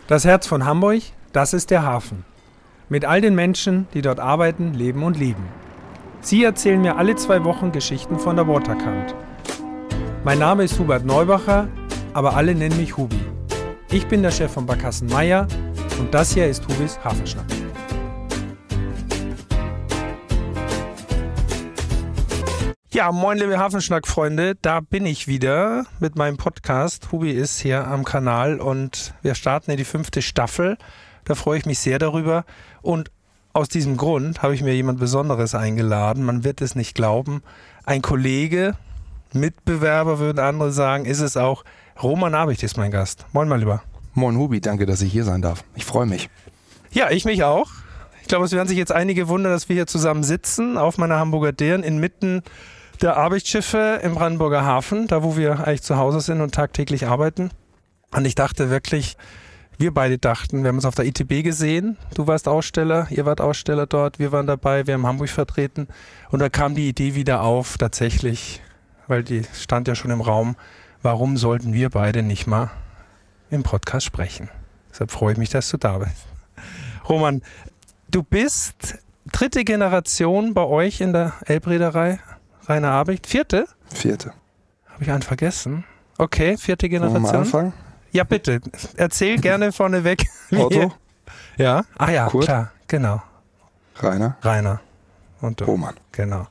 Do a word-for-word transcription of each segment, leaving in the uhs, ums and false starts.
Das Herz von Hamburg, das ist der Hafen. Mit all den Menschen, die dort arbeiten, leben und lieben. Sie erzählen mir alle zwei Wochen Geschichten von der Waterkant. Mein Name ist Hubert Neubacher, aber alle nennen mich Hubi. Ich bin der Chef von Barkassen Meier und das hier ist Hubis Hafenschnack. Ja, moin liebe Hafenschnack-Freunde, da bin ich wieder mit meinem Podcast. Hubi ist hier am Kanal und wir starten in die fünfte Staffel. Da freue ich mich sehr darüber und aus diesem Grund habe ich mir jemand Besonderes eingeladen. Man wird es nicht glauben. Ein Kollege, Mitbewerber würden andere sagen, ist es auch. Roman Abicht ist mein Gast. Moin mal lieber. Moin Hubi, danke, dass ich hier sein darf. Ich freue mich. Ja, ich mich auch. Ich glaube, es werden sich jetzt einige wundern, dass wir hier zusammen sitzen auf meiner Hamburger Dern inmitten der Abichtschiffe im Brandenburger Hafen, da wo wir eigentlich zu Hause sind und tagtäglich arbeiten. Und ich dachte wirklich, wir beide dachten, wir haben uns auf der I T B gesehen, du warst Aussteller, ihr wart Aussteller dort, wir waren dabei, wir haben Hamburg vertreten und da kam die Idee wieder auf, tatsächlich, weil die stand ja schon im Raum, warum sollten wir beide nicht mal im Podcast sprechen? Deshalb freue ich mich, dass du da bist. Roman, du bist dritte Generation bei euch in der Elbreederei, Rainer Abicht. Vierte? Vierte. Habe ich einen vergessen? Okay, vierte Generation. Wollen wir mal anfangen? Ja, bitte. Erzähl gerne vorneweg. Otto? Ja? Ah ja, Kurt? Klar, genau. Rainer? Rainer. Und du. Roman. Genau.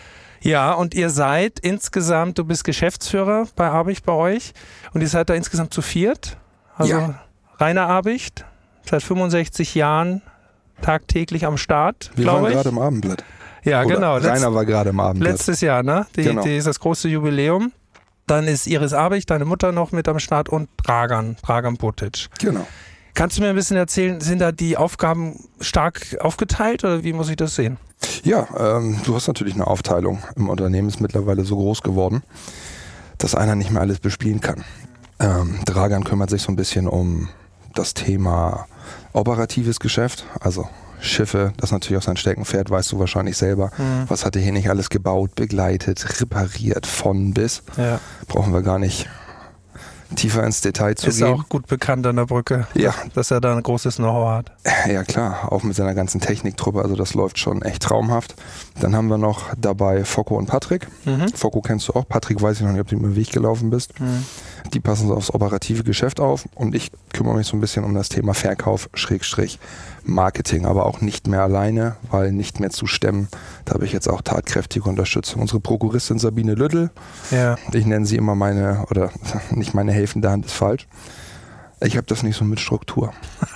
Ja, und ihr seid insgesamt, du bist Geschäftsführer bei Abicht bei euch und ihr seid da insgesamt zu viert. Also Ja. Rainer Abicht, seit fünfundsechzig Jahren tagtäglich am Start, Wir glaube waren ich. gerade im Abendblatt. Ja, Oder genau. Rainer war gerade im Abendblatt. Letztes Jahr, ne? Die, Genau. die ist das große Jubiläum. Dann ist Iris Abicht, deine Mutter, noch mit am Start und Dragan, Dragan Botic. Genau. Kannst du mir ein bisschen erzählen, sind da die Aufgaben stark aufgeteilt oder wie muss ich das sehen? Ja, ähm, du hast natürlich eine Aufteilung. Im Unternehmen ist mittlerweile so groß geworden, dass einer nicht mehr alles bespielen kann. Ähm, Dragan kümmert sich so ein bisschen um das Thema operatives Geschäft, also Schiffe, das ist natürlich auch sein Steckenpferd, weißt du wahrscheinlich selber. Mhm. Was hat er hier nicht alles gebaut, begleitet, repariert, von bis. Ja. Brauchen wir gar nicht tiefer ins Detail zu Ist gehen. auch gut bekannt an der Brücke, Ja. dass er da ein großes Know-how hat. Ja klar, auch mit seiner ganzen Techniktruppe, also das läuft schon echt traumhaft. Dann haben wir noch dabei Focko und Patrick. Mhm. Focko kennst du auch, Patrick weiß ich noch nicht, ob du über den Weg gelaufen bist. Mhm. Die passen so aufs operative Geschäft auf und ich kümmere mich so ein bisschen um das Thema Verkauf, Schrägstrich, Marketing, aber auch nicht mehr alleine, weil nicht mehr zu stemmen. Da habe ich jetzt auch tatkräftige Unterstützung. Unsere Prokuristin Sabine Lüttel, Ja. ich nenne sie immer meine, oder nicht meine helfende Hand, ist falsch. Ich habe das nicht so mit Struktur.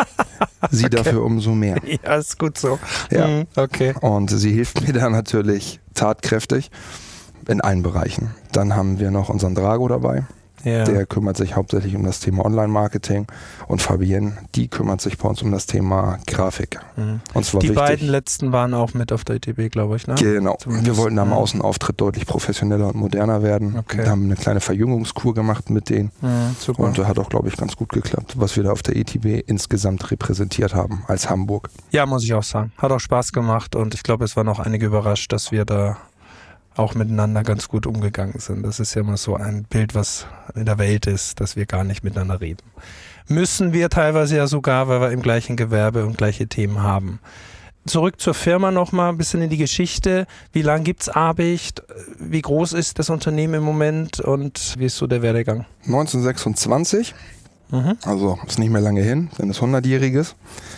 Sie Okay. dafür umso mehr. Ja, ist gut so. Ja. Mhm. Okay. Und sie hilft mir da natürlich tatkräftig in allen Bereichen. Dann haben wir noch unseren Drago dabei. Ja. Der kümmert sich hauptsächlich um das Thema Online-Marketing. Und Fabienne, die kümmert sich bei uns um das Thema Grafik. Mhm. Und zwar Die wichtig. beiden letzten waren auch mit auf der I T B, glaube ich, ne? Genau. Zumindest. Wir wollten am Mhm. Außenauftritt deutlich professioneller und moderner werden. Okay. Wir haben eine kleine Verjüngungskur gemacht mit denen. Mhm, super. Und hat auch, glaube ich, ganz gut geklappt, was wir da auf der I T B insgesamt repräsentiert haben als Hamburg. Ja, muss ich auch sagen. Hat auch Spaß gemacht und ich glaube, es waren auch einige überrascht, dass wir da auch miteinander ganz gut umgegangen sind. Das ist ja immer so ein Bild, was in der Welt ist, dass wir gar nicht miteinander reden. Müssen wir teilweise ja sogar, weil wir im gleichen Gewerbe und gleiche Themen haben. Zurück zur Firma nochmal, ein bisschen in die Geschichte. Wie lange gibt's Abicht? Wie groß ist das Unternehmen im Moment und wie ist so der Werdegang? neunzehnhundertsechsundzwanzig, Mhm. also ist nicht mehr lange hin, denn es hundertjähriges.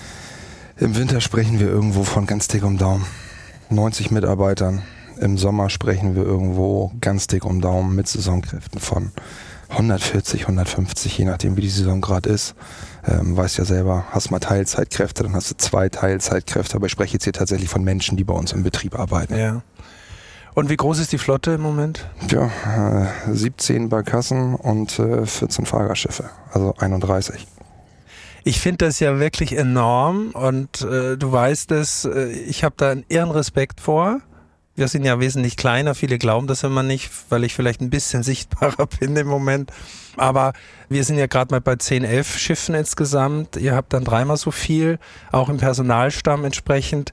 Im Winter sprechen wir irgendwo von ganz dick um Daumen neunzig Mitarbeitern. Im Sommer sprechen wir irgendwo ganz dick um Daumen mit Saisonkräften von hundertvierzig, hundertfünfzig, je nachdem wie die Saison gerade ist. Ähm, weißt ja selber, hast mal Teilzeitkräfte, dann hast du zwei Teilzeitkräfte, aber ich spreche jetzt hier tatsächlich von Menschen, die bei uns im Betrieb arbeiten. Ja. Und wie groß ist die Flotte im Moment? Ja, äh, siebzehn Barkassen und äh, vierzehn Fahrerschiffe, also einunddreißig. Ich finde das ja wirklich enorm und äh, du weißt es, äh, ich habe da einen irren Respekt vor. Wir sind ja wesentlich kleiner, viele glauben das immer nicht, weil ich vielleicht ein bisschen sichtbarer bin im Moment. Aber wir sind ja gerade mal bei zehn, elf Schiffen insgesamt. Ihr habt dann dreimal so viel, auch im Personalstamm entsprechend.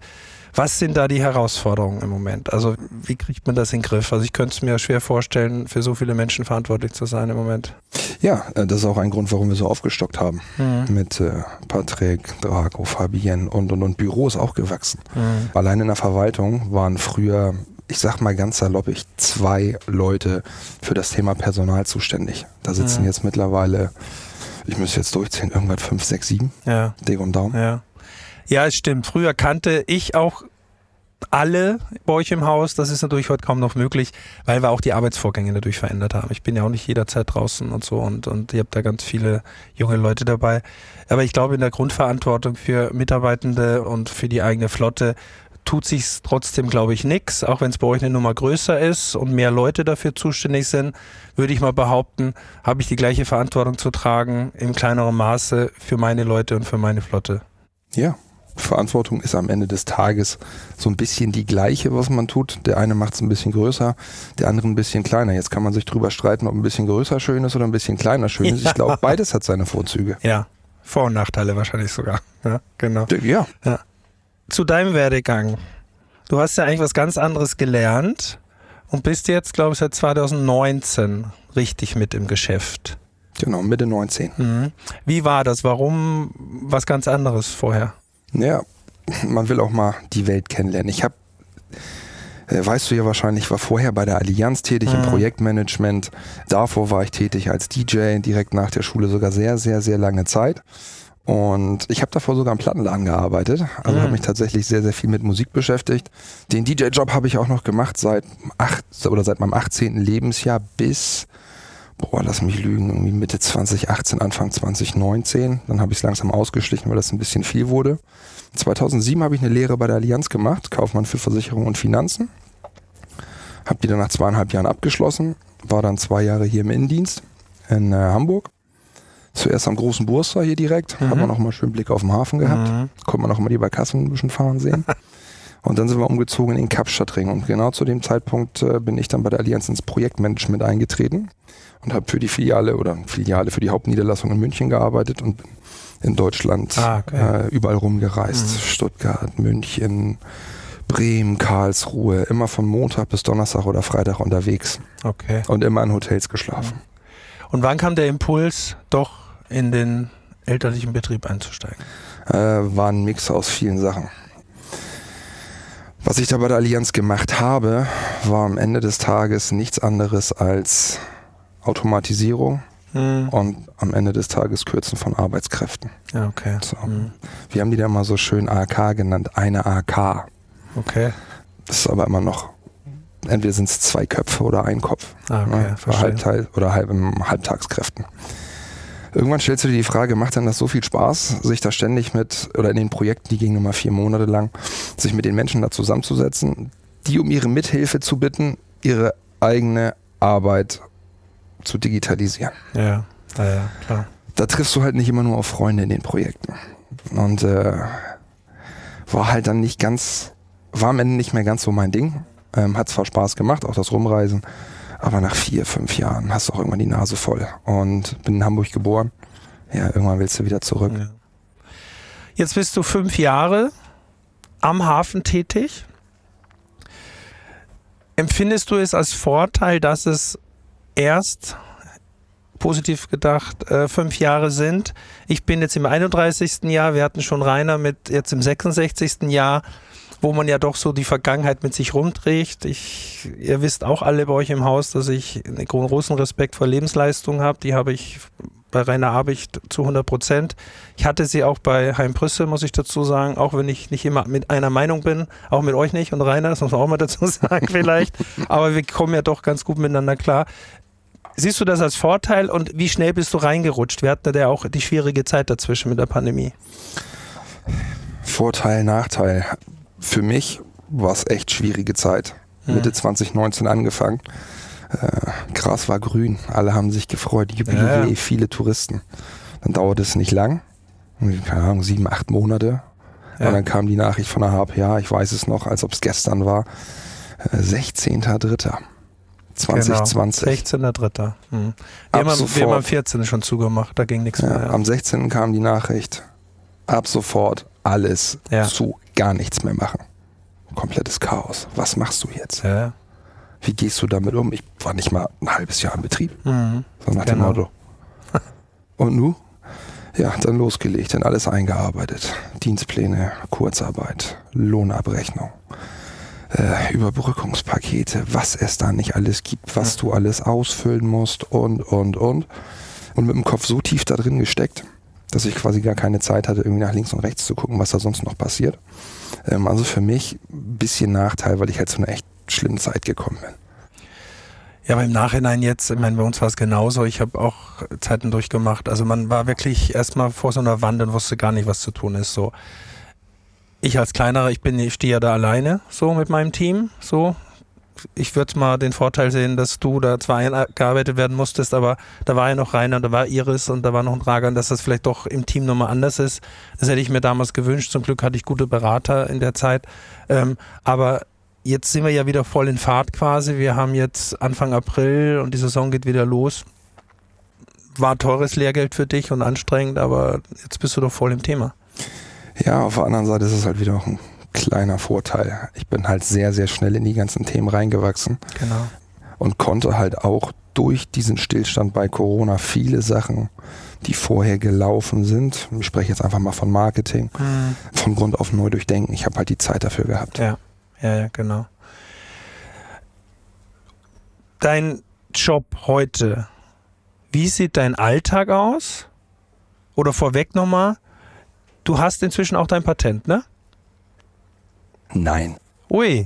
Was sind da die Herausforderungen im Moment? Also wie kriegt man das in den Griff? Also ich könnte es mir schwer vorstellen, für so viele Menschen verantwortlich zu sein im Moment. Ja, das ist auch ein Grund, warum wir so aufgestockt haben. Mhm. Mit äh, Patrick, Drago, Fabienne und, und, und Büro ist auch gewachsen. Mhm. Allein in der Verwaltung waren früher, ich sag mal ganz saloppig, zwei Leute für das Thema Personal zuständig. Da sitzen mhm. jetzt mittlerweile, ich müsste jetzt durchzählen, irgendwas fünf, sechs, sieben. Ja. Dick und Daumen. Ja. Ja, es stimmt. Früher kannte ich auch alle bei euch im Haus. Das ist natürlich heute kaum noch möglich, weil wir auch die Arbeitsvorgänge natürlich verändert haben. Ich bin ja auch nicht jederzeit draußen und so und, und ihr habt da ganz viele junge Leute dabei. Aber ich glaube, in der Grundverantwortung für Mitarbeitende und für die eigene Flotte tut sich trotzdem, glaube ich, nichts. Auch wenn es bei euch eine Nummer größer ist und mehr Leute dafür zuständig sind, würde ich mal behaupten, habe ich die gleiche Verantwortung zu tragen, im kleineren Maße für meine Leute und für meine Flotte. Ja. Verantwortung ist am Ende des Tages so ein bisschen die gleiche, was man tut. Der eine macht es ein bisschen größer, der andere ein bisschen kleiner. Jetzt kann man sich drüber streiten, ob ein bisschen größer schön ist oder ein bisschen kleiner schön ist. Ja. Ich glaube, beides hat seine Vorzüge. Ja, Vor- und Nachteile wahrscheinlich sogar. Ja, genau. Ja. Ja. Zu deinem Werdegang. Du hast ja eigentlich was ganz anderes gelernt und bist jetzt, glaube ich, seit zwanzig neunzehn richtig mit im Geschäft. Genau, Mitte neunzehn. Mhm. Wie war das? Warum was ganz anderes vorher? Ja, man will auch mal die Welt kennenlernen. Ich habe, äh, weißt du ja wahrscheinlich, war vorher bei der Allianz tätig mhm. im Projektmanagement. Davor war ich tätig als D J, direkt nach der Schule sogar sehr, sehr, sehr lange Zeit. Und ich habe davor sogar im Plattenladen gearbeitet. Also mhm. habe mich tatsächlich sehr, sehr viel mit Musik beschäftigt. Den D J-Job habe ich auch noch gemacht seit acht oder seit meinem achtzehnten Lebensjahr bis... Boah, lass mich lügen, irgendwie Mitte zwanzig achtzehn, Anfang zwanzig neunzehn. Dann habe ich es langsam ausgeschlichen, weil das ein bisschen viel wurde. zweitausendsieben habe ich eine Lehre bei der Allianz gemacht, Kaufmann für Versicherung und Finanzen. Habe die dann nach zweieinhalb Jahren abgeschlossen, war dann zwei Jahre hier im Innendienst in äh, Hamburg. Zuerst am großen Burster hier direkt, mhm. hat man auch mal schön Blick auf den Hafen gehabt. Mhm. Konnte man auch mal die Barkassen ein bisschen fahren sehen. Und dann sind wir umgezogen in den Kapstadtring. Und genau zu dem Zeitpunkt äh, bin ich dann bei der Allianz ins Projektmanagement eingetreten und habe für die Filiale oder Filiale für die Hauptniederlassung in München gearbeitet und in Deutschland ah, okay. äh, überall rumgereist. Mhm. Stuttgart, München, Bremen, Karlsruhe. Immer von Montag bis Donnerstag oder Freitag unterwegs. Okay. Und immer in Hotels geschlafen. Mhm. Und wann kam der Impuls, doch in den elterlichen Betrieb einzusteigen? Äh, war ein Mix aus vielen Sachen. Was ich da bei der Allianz gemacht habe, war am Ende des Tages nichts anderes als Automatisierung mhm. und am Ende des Tages Kürzen von Arbeitskräften. Ja, okay. So. Mhm. Wir haben die dann mal so schön A K genannt, eine A K. Okay. Das ist aber immer noch, entweder sind es zwei Köpfe oder ein Kopf. Ah, okay, ne? Bei Halbteil oder halb, Halbtagskräften. Irgendwann stellst du dir die Frage, macht denn das so viel Spaß, sich da ständig mit, oder in den Projekten, die gingen immer vier Monate lang, sich mit den Menschen da zusammenzusetzen, die um ihre Mithilfe zu bitten, ihre eigene Arbeit zu digitalisieren. Ja, ja, ja, klar. Da triffst du halt nicht immer nur auf Freunde in den Projekten. Und äh, war halt dann nicht ganz, war am Ende nicht mehr ganz so mein Ding. Ähm, hat zwar Spaß gemacht, auch das Rumreisen, aber nach vier, fünf Jahren hast du auch irgendwann die Nase voll. Und bin in Hamburg geboren. Ja, irgendwann willst du wieder zurück. Ja. Jetzt bist du fünf Jahre am Hafen tätig. Empfindest du es als Vorteil, dass es erst, positiv gedacht, äh, fünf Jahre sind? Ich bin jetzt im einunddreißigsten Jahr. Wir hatten schon Rainer mit jetzt im sechsundsechzigsten Jahr, wo man ja doch so die Vergangenheit mit sich rumträgt. Ich, ihr wisst auch alle bei euch im Haus, dass ich einen großen Respekt vor Lebensleistung habe. Die habe ich bei Rainer Abicht zu hundert Prozent. Ich hatte sie auch bei Heim Brüssel, muss ich dazu sagen, auch wenn ich nicht immer mit einer Meinung bin, auch mit euch nicht und Rainer, das muss man auch mal dazu sagen vielleicht, aber wir kommen ja doch ganz gut miteinander klar. Siehst du das als Vorteil und wie schnell bist du reingerutscht? Wir hatten ja auch die schwierige Zeit dazwischen mit der Pandemie. Vorteil, Nachteil. Für mich war es echt schwierige Zeit. Hm. Mitte zwanzig neunzehn angefangen. Äh, Gras war grün, alle haben sich gefreut, Jubiläe, ja, ja. viele Touristen. Dann dauerte es nicht lang, keine Ahnung, sieben, acht Monate. Ja. Und dann kam die Nachricht von der H P A, ich weiß es noch, als ob es gestern war, äh, sechzehnter dritter zwanzig zwanzig. Genau, sechzehnter dritter Hm. Wir, haben, wir haben am vierzehnten schon zugemacht, da ging nichts ja, mehr. Ja. Am sechzehnten kam die Nachricht, ab sofort alles ja. zu, gar nichts mehr machen. komplettes Chaos. Was machst du jetzt? Ja. Wie gehst du damit um? Ich war nicht mal ein halbes Jahr im Betrieb. Mhm. So nach Genau. dem Motto. Und nu? Ja, dann losgelegt, dann alles eingearbeitet. Dienstpläne, Kurzarbeit, Lohnabrechnung, äh, Überbrückungspakete, was es da nicht alles gibt, was du alles ausfüllen musst und, und, und. Und mit dem Kopf so tief da drin gesteckt, dass ich quasi gar keine Zeit hatte, irgendwie nach links und rechts zu gucken, was da sonst noch passiert. Ähm, also für mich ein bisschen Nachteil, weil ich halt zu einer echt schlimmen Zeit gekommen bin. Ja, aber im Nachhinein jetzt, ich meine, bei uns war es genauso, ich habe auch Zeiten durchgemacht, also man war wirklich erstmal vor so einer Wand und wusste gar nicht, was zu tun ist, so. Ich als Kleinerer, ich bin, ich stehe ja da alleine, so mit meinem Team, so. Ich würde mal den Vorteil sehen, dass du da zwar eingearbeitet werden musstest, aber da war ja noch Rainer, da war Iris und da war noch ein Dragan, dass das vielleicht doch im Team nochmal anders ist. Das hätte ich mir damals gewünscht, zum Glück hatte ich gute Berater in der Zeit, ähm, aber jetzt sind wir ja wieder voll in Fahrt quasi. Wir haben jetzt Anfang April und die Saison geht wieder los. War teures Lehrgeld für dich und anstrengend, aber jetzt bist du doch voll im Thema. Ja, auf der anderen Seite ist es halt wieder auch ein kleiner Vorteil. Ich bin halt sehr, sehr schnell in die ganzen Themen reingewachsen. Genau. Und konnte halt auch durch diesen Stillstand bei Corona viele Sachen, die vorher gelaufen sind, ich spreche jetzt einfach mal von Marketing, mhm. von Grund auf neu durchdenken. Ich habe halt die Zeit dafür gehabt. Ja. Ja, ja, genau. Dein Job heute, wie sieht dein Alltag aus? Oder vorweg nochmal, du hast inzwischen auch dein Patent, ne? Nein. Ui.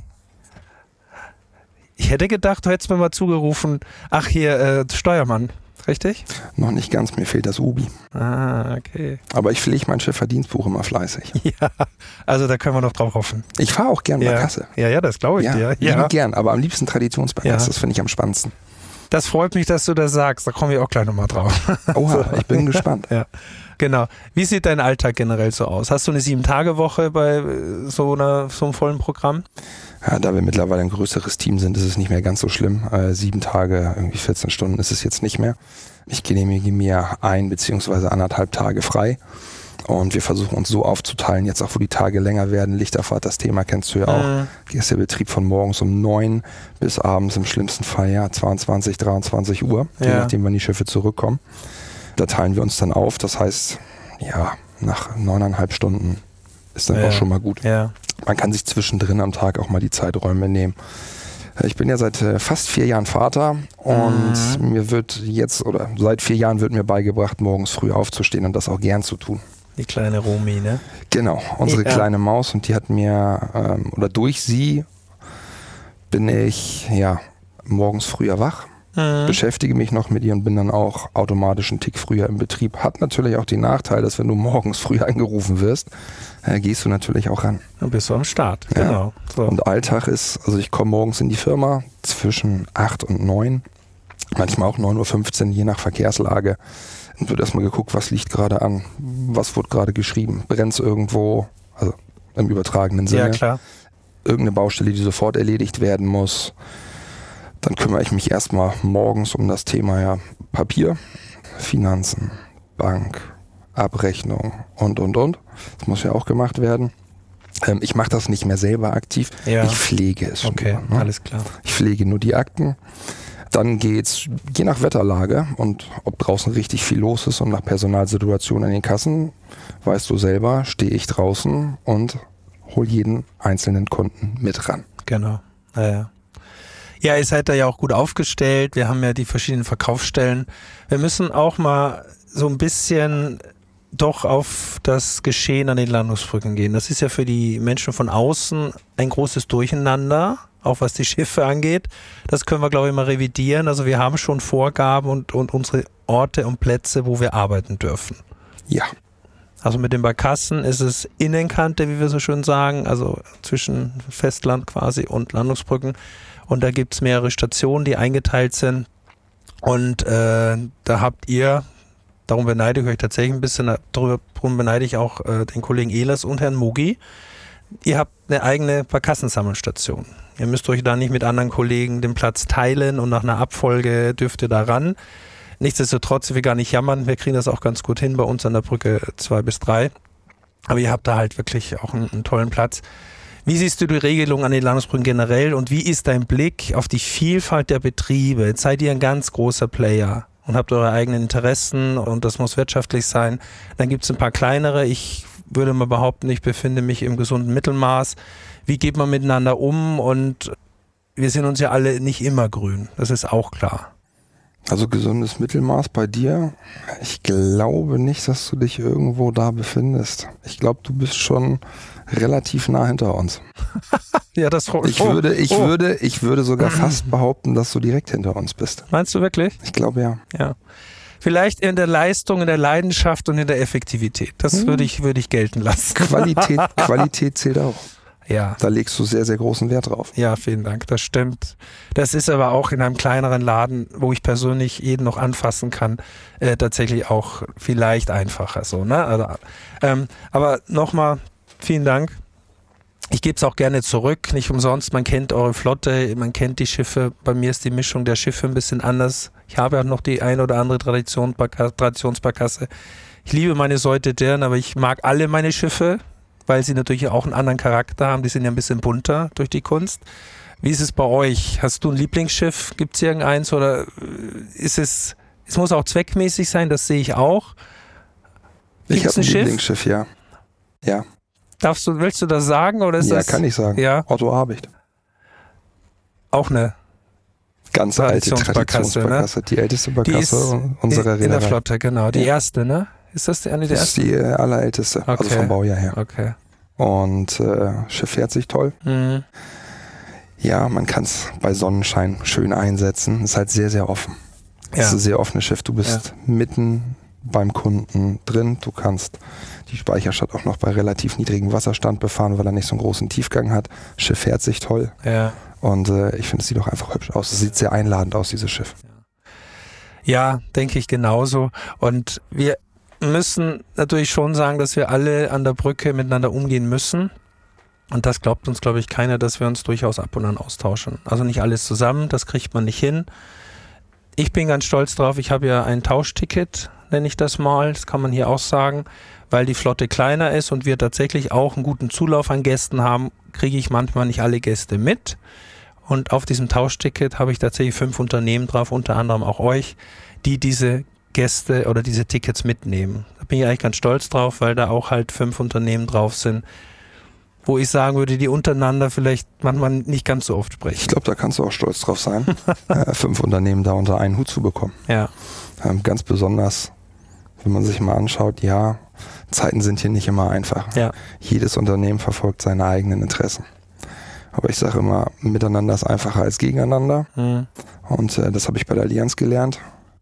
Ich hätte gedacht, du hättest mir mal zugerufen, ach hier, äh, Steuermann, richtig? Noch nicht ganz, mir fehlt das Ubi. Ah, okay. Aber ich pflege mein Schifferdienstbuch immer fleißig. Ja, also da können wir noch drauf hoffen. Ich fahre auch gern ja. bei Kasse. Ja, ja, das glaube ich ja, dir. Ja, gern, aber am liebsten Traditionsbeipass, ja. Das finde ich am spannendsten. Das freut mich, dass du das sagst, da kommen wir auch gleich nochmal drauf. Oha, so. Ich bin gespannt. Ja. Genau. Wie sieht dein Alltag generell so aus? Hast du eine Sieben-Tage-Woche bei so, einer, so einem vollen Programm? Ja, da wir mittlerweile ein größeres Team sind, ist es nicht mehr ganz so schlimm. Äh, sieben Tage, irgendwie vierzehn Stunden ist es jetzt nicht mehr. Ich genehmige mir ein beziehungsweise anderthalb Tage frei. Und wir versuchen uns so aufzuteilen, jetzt auch wo die Tage länger werden. Lichterfahrt, das Thema kennst du ja auch. Mhm. Hier ist der Betrieb von morgens um neun bis abends im schlimmsten Fall ja zweiundzwanzig, dreiundzwanzig Uhr, ja. Je nachdem, wann die Schiffe zurückkommen. Da teilen wir uns dann auf. Das heißt, ja, nach neuneinhalb Stunden ist dann ja. auch schon mal gut. Ja. Man kann sich zwischendrin am Tag auch mal die Zeiträume nehmen. Ich bin ja seit äh, fast vier Jahren Vater und mhm. mir wird jetzt, oder seit vier Jahren wird mir beigebracht, morgens früh aufzustehen und das auch gern zu tun. Die kleine Romi, ne? Genau, unsere ja. kleine Maus, und die hat mir, ähm, oder durch sie bin ich ja morgens früher wach, mhm. beschäftige mich noch mit ihr und bin dann auch automatisch einen Tick früher im Betrieb. Hat natürlich auch den Nachteil, dass wenn du morgens früh angerufen wirst, äh, gehst du natürlich auch ran. Dann bist du am Start, ja. genau. So. Und Alltag ist, also ich komme morgens in die Firma zwischen acht und neun, manchmal auch neun Uhr fünfzehn, je nach Verkehrslage. Dann wird erstmal geguckt, was liegt gerade an, was wurde gerade geschrieben, brennt es irgendwo, also im übertragenen Sinne. Ja, klar. Irgendeine Baustelle, die sofort erledigt werden muss. Dann kümmere ich mich erstmal morgens um das Thema ja Papier, Finanzen, Bank, Abrechnung und, und, und. Das muss ja auch gemacht werden. Ähm, ich mache das nicht mehr selber aktiv, ja. ich pflege es. Okay, nur, ne? Alles klar. Ich pflege nur die Akten. Dann geht's je nach Wetterlage und ob draußen richtig viel los ist und nach Personalsituation in den Kassen, weißt du selber, stehe ich draußen und hol jeden einzelnen Kunden mit ran. Genau, ja, ja. Ja, ihr seid da ja auch gut aufgestellt. Wir haben ja die verschiedenen Verkaufsstellen. Wir müssen auch mal so ein bisschen doch auf das Geschehen an den Landungsbrücken gehen. Das ist ja für die Menschen von außen ein großes Durcheinander, auch was die Schiffe angeht. Das können wir, glaube ich, mal revidieren. Also wir haben schon Vorgaben und, und unsere Orte und Plätze, wo wir arbeiten dürfen. Ja. Also mit den Barkassen ist es Innenkante, wie wir so schön sagen, also zwischen Festland quasi und Landungsbrücken. Und da gibt es mehrere Stationen, die eingeteilt sind. Und äh, da habt ihr, darum beneide ich euch tatsächlich ein bisschen, darum beneide ich auch äh, den Kollegen Ehlers und Herrn Mugi. Ihr habt eine eigene Barkassensammelstation. Ihr müsst euch da nicht mit anderen Kollegen den Platz teilen und nach einer Abfolge dürft ihr da ran. Nichtsdestotrotz, ich will gar nicht jammern, wir kriegen das auch ganz gut hin bei uns an der Brücke zwei bis drei. Aber ihr habt da halt wirklich auch einen, einen tollen Platz. Wie siehst du die Regelung an den Landesbrücken generell und wie ist dein Blick auf die Vielfalt der Betriebe? Jetzt seid ihr ein ganz großer Player und habt eure eigenen Interessen und das muss wirtschaftlich sein. Dann gibt es ein paar kleinere. Ich würde mal behaupten, ich befinde mich im gesunden Mittelmaß. Wie geht man miteinander um? Und wir sind uns ja alle nicht immer grün. Das ist auch klar. Also gesundes Mittelmaß bei dir? Ich glaube nicht, dass du dich irgendwo da befindest. Ich glaube, du bist schon relativ nah hinter uns. Ja, das oh, ich würde, ich oh. würde, ich würde sogar fast behaupten, dass du direkt hinter uns bist. Meinst du wirklich? Ich glaube ja. Ja. Vielleicht in der Leistung, in der Leidenschaft und in der Effektivität. Das hm. würde ich, würde ich gelten lassen. Qualität, Qualität zählt auch. Ja. Da legst du sehr, sehr großen Wert drauf. Ja, vielen Dank, das stimmt. Das ist aber auch in einem kleineren Laden, wo ich persönlich jeden noch anfassen kann, äh, tatsächlich auch vielleicht einfacher. So, ne? Also, ähm, aber nochmal, vielen Dank. Ich gebe es auch gerne zurück, nicht umsonst. Man kennt eure Flotte, man kennt die Schiffe. Bei mir ist die Mischung der Schiffe ein bisschen anders. Ich habe ja noch die ein oder andere Tradition, Traditionsbarkasse. Ich liebe meine Seute Dirn, aber ich mag alle meine Schiffe, weil sie natürlich auch einen anderen Charakter haben. Die sind ja ein bisschen bunter durch die Kunst. Wie ist es bei euch? Hast du ein Lieblingsschiff? Gibt es irgendeins? Oder ist es, es muss auch zweckmäßig sein, das sehe ich auch. Gibt's ich habe ein, ein Lieblingsschiff, ja. Ja. Darfst du, willst du das sagen? Oder ist ja, das, kann ich sagen. Ja? Otto Habicht. Auch eine ganz alte Traditionsbarkasse. Ne? Die älteste Barkasse unserer Reederei. In der Flotte, genau. Die ja. erste, ne? Ist das die eine der ersten? Das ist die äh, allerälteste, okay. Also vom Baujahr her. Okay. Und äh, Schiff fährt sich toll. Mhm. Ja, man kann es bei Sonnenschein schön einsetzen. Ist halt sehr, sehr offen. Es ja. ist ein sehr offenes Schiff. Du bist ja. mitten beim Kunden drin. Du kannst die Speicherstadt auch noch bei relativ niedrigem Wasserstand befahren, weil er nicht so einen großen Tiefgang hat. Schiff fährt sich toll. Ja. Und äh, ich finde, es sieht auch einfach hübsch aus. Es sieht sehr einladend aus, dieses Schiff. Ja, denke ich genauso. Und wir müssen natürlich schon sagen, dass wir alle an der Brücke miteinander umgehen müssen. Und das glaubt uns, glaube ich, keiner, dass wir uns durchaus ab und an austauschen. Also nicht alles zusammen, das kriegt man nicht hin. Ich bin ganz stolz drauf, ich habe ja ein Tauschticket, nenne ich das mal, das kann man hier auch sagen, weil die Flotte kleiner ist und wir tatsächlich auch einen guten Zulauf an Gästen haben, kriege ich manchmal nicht alle Gäste mit. Und auf diesem Tauschticket habe ich tatsächlich fünf Unternehmen drauf, unter anderem auch euch, die diese Gäste oder diese Tickets mitnehmen. Da bin ich eigentlich ganz stolz drauf, weil da auch halt fünf Unternehmen drauf sind, wo ich sagen würde, die untereinander vielleicht manchmal nicht ganz so oft sprechen. Ich glaube, da kannst du auch stolz drauf sein, äh, fünf Unternehmen da unter einen Hut zu bekommen. Ja. Ähm, ganz besonders, wenn man sich mal anschaut, ja, Zeiten sind hier nicht immer einfach. Ja. Jedes Unternehmen verfolgt seine eigenen Interessen. Aber ich sage immer, miteinander ist einfacher als gegeneinander. Mhm. Und äh, das habe ich bei der Allianz gelernt.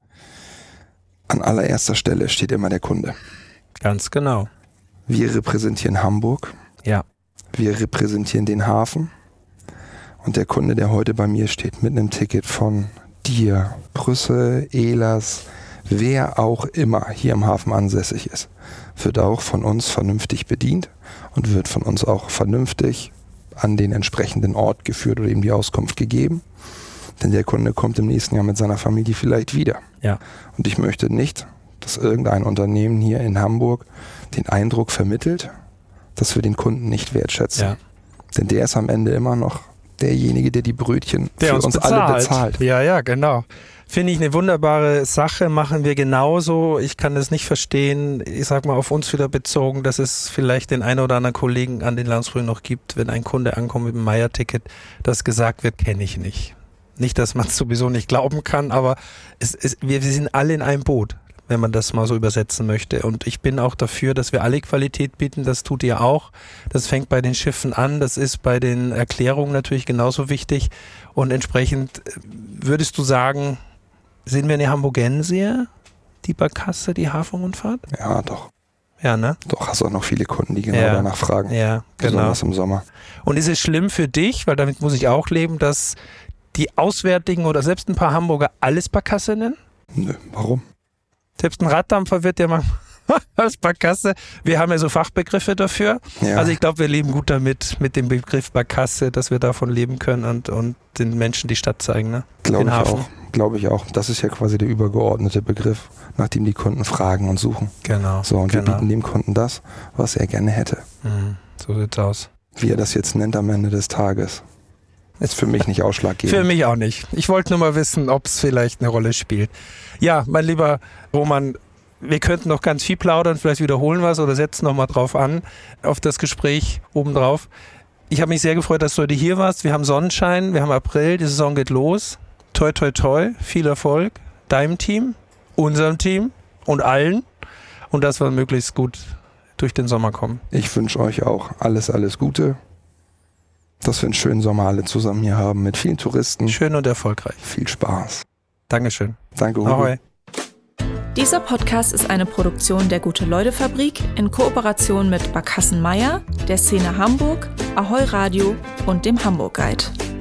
An allererster Stelle steht immer der Kunde. Ganz genau. Wir repräsentieren Hamburg. Ja. Wir repräsentieren den Hafen. Und der Kunde, der heute bei mir steht, mit einem Ticket von dir, Brüssel, Ehlers, wer auch immer hier im Hafen ansässig ist, wird auch von uns vernünftig bedient und wird von uns auch vernünftig an den entsprechenden Ort geführt oder ihm die Auskunft gegeben. Denn der Kunde kommt im nächsten Jahr mit seiner Familie vielleicht wieder. Ja. Und ich möchte nicht, dass irgendein Unternehmen hier in Hamburg den Eindruck vermittelt, dass wir den Kunden nicht wertschätzen. Ja. Denn der ist am Ende immer noch derjenige, der die Brötchen der für uns, uns bezahlt. alle bezahlt. Ja, ja, genau. Finde ich eine wunderbare Sache, machen wir genauso. Ich kann das nicht verstehen, ich sag mal auf uns wieder bezogen, dass es vielleicht den einen oder anderen Kollegen an den Landesbrücken noch gibt, wenn ein Kunde ankommt mit einem Meier-Ticket, das gesagt wird, kenne ich nicht. Nicht, dass man es sowieso nicht glauben kann, aber es, es, wir, wir sind alle in einem Boot, wenn man das mal so übersetzen möchte. Und ich bin auch dafür, dass wir alle Qualität bieten, das tut ihr auch. Das fängt bei den Schiffen an, das ist bei den Erklärungen natürlich genauso wichtig. Und entsprechend würdest du sagen, sind wir eine Hamburgensier, die Barkasse, die Hafenrundfahrt? Ja, doch. Ja, ne? Doch, hast auch noch viele Kunden, die genau ja. danach fragen. Ja, genau. Besonders im Sommer. Und ist es schlimm für dich, weil damit muss ich auch leben, dass die Auswärtigen oder selbst ein paar Hamburger alles Barkasse nennen? Nö, warum? Selbst ein Raddampfer wird ja mal als Barkasse. Wir haben ja so Fachbegriffe dafür. Ja. Also ich glaube, wir leben gut damit, mit dem Begriff Barkasse, dass wir davon leben können und, und den Menschen die Stadt zeigen. Ne? Glaube ich auch. Glaube ich auch. Das ist ja quasi der übergeordnete Begriff, nach dem die Kunden fragen und suchen. Genau. So, und genau. wir bieten dem Kunden das, was er gerne hätte. Mhm. So sieht's aus. wie er das jetzt nennt am Ende des Tages, ist für mich nicht ausschlaggebend. Für mich auch nicht. Ich wollte nur mal wissen, ob es vielleicht eine Rolle spielt. Ja, mein lieber Roman, wir könnten noch ganz viel plaudern, vielleicht wiederholen wir es oder setzen noch mal drauf an, auf das Gespräch obendrauf. Ich habe mich sehr gefreut, dass du heute hier warst. Wir haben Sonnenschein, wir haben April, die Saison geht los. Toi, toi, toi, viel Erfolg deinem Team, unserem Team und allen und dass wir möglichst gut durch den Sommer kommen. Ich wünsche euch auch alles, alles Gute, dass wir einen schönen Sommer alle zusammen hier haben mit vielen Touristen. Schön und erfolgreich. Viel Spaß. Dankeschön. Danke, Hugo. Ahoi. Dieser Podcast ist eine Produktion der Gute-Leute-Fabrik in Kooperation mit Barkassen Meier, der Szene Hamburg, Ahoi Radio und dem Hamburg Guide.